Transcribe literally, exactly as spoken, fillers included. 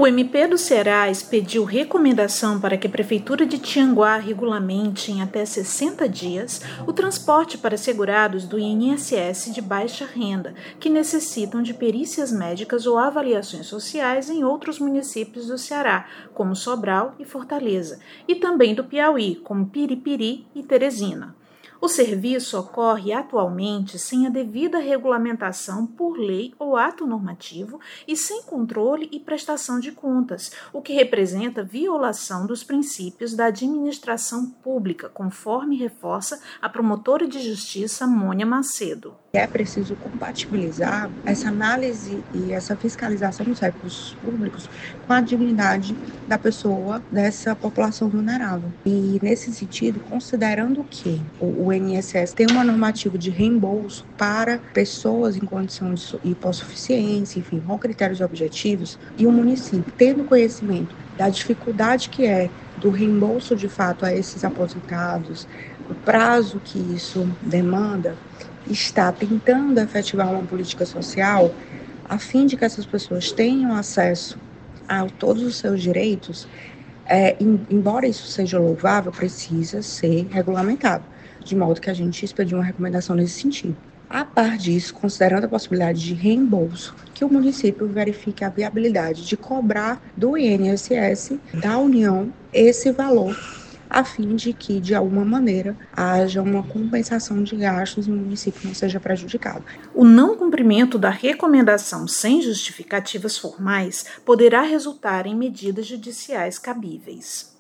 O M P do Ceará expediu recomendação para que a Prefeitura de Tianguá regulamente em até sessenta dias o transporte para segurados do I N S S de baixa renda, que necessitam de perícias médicas ou avaliações sociais em outros municípios do Ceará, como Sobral e Fortaleza, e também do Piauí, como Piripiri e Teresina. O serviço ocorre atualmente sem a devida regulamentação por lei ou ato normativo e sem controle e prestação de contas, o que representa violação dos princípios da administração pública, conforme reforça a promotora de justiça Mônia Macedo. É preciso compatibilizar essa análise e essa fiscalização dos recursos públicos com a dignidade da pessoa, dessa população vulnerável. E, nesse sentido, considerando que o I N S S tem uma normativa de reembolso para pessoas em condição de hipossuficiência, enfim, com critérios objetivos, e o município, tendo conhecimento da dificuldade que é do reembolso de fato a esses aposentados, o prazo que isso demanda, está tentando efetivar uma política social a fim de que essas pessoas tenham acesso a todos os seus direitos, é, embora isso seja louvável, precisa ser regulamentado, de modo que a gente expediu uma recomendação nesse sentido. A par disso, considerando a possibilidade de reembolso, que o município verifique a viabilidade de cobrar do I N S S da União esse valor, a fim de que, de alguma maneira, haja uma compensação de gastos e o município não seja prejudicado. O não cumprimento da recomendação sem justificativas formais poderá resultar em medidas judiciais cabíveis.